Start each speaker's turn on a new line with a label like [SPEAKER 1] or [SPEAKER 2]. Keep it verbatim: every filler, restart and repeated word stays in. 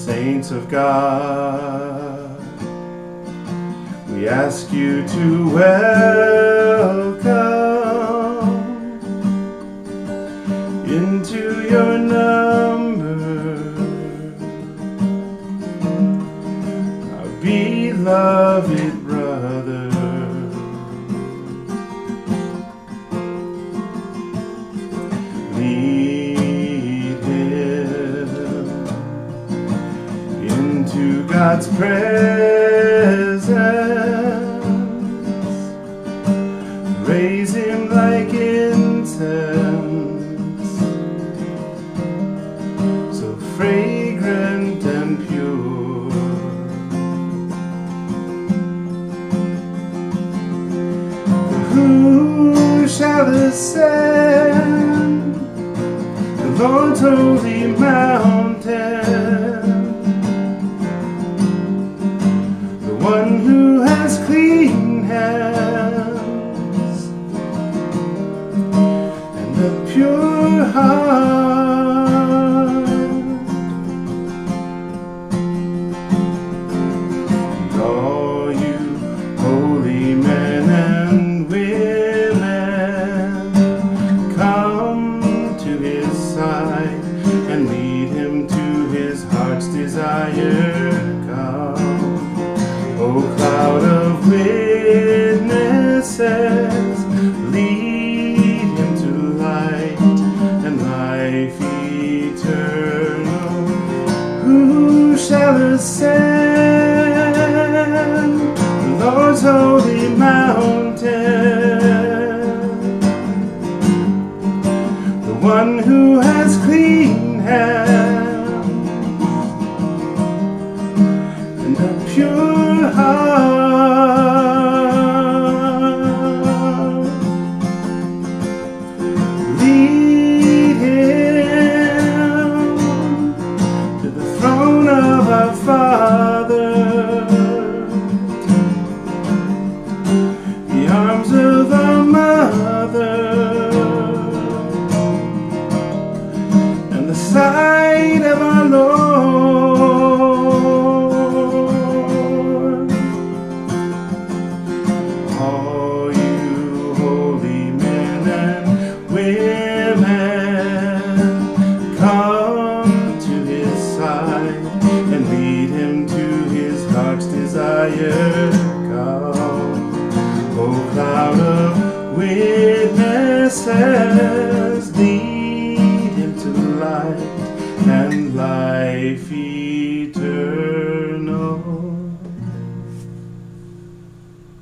[SPEAKER 1] saints of God, we ask you to welcome into your number our beloved brother. Lead him into God's presence. Raise him like incense, so fragrant and pure. Who shall ascend the Lord's holy mountain? The one who has clean hands and a pure heart. And all you holy men and women, come to his side and lead him to his heart's desire. Come, O cloud of witnesses, lead him to light and life eternal. Who shall ascend the Lord's holy mountain? The one who has clean hands and a pure heart. Lead him to the throne of our Father, the arms of our Mother, and the side of our Lord. All you holy men and women, come to his side and lead him to his heart's desire. Come, O cloud of witnesses, lead him to light and life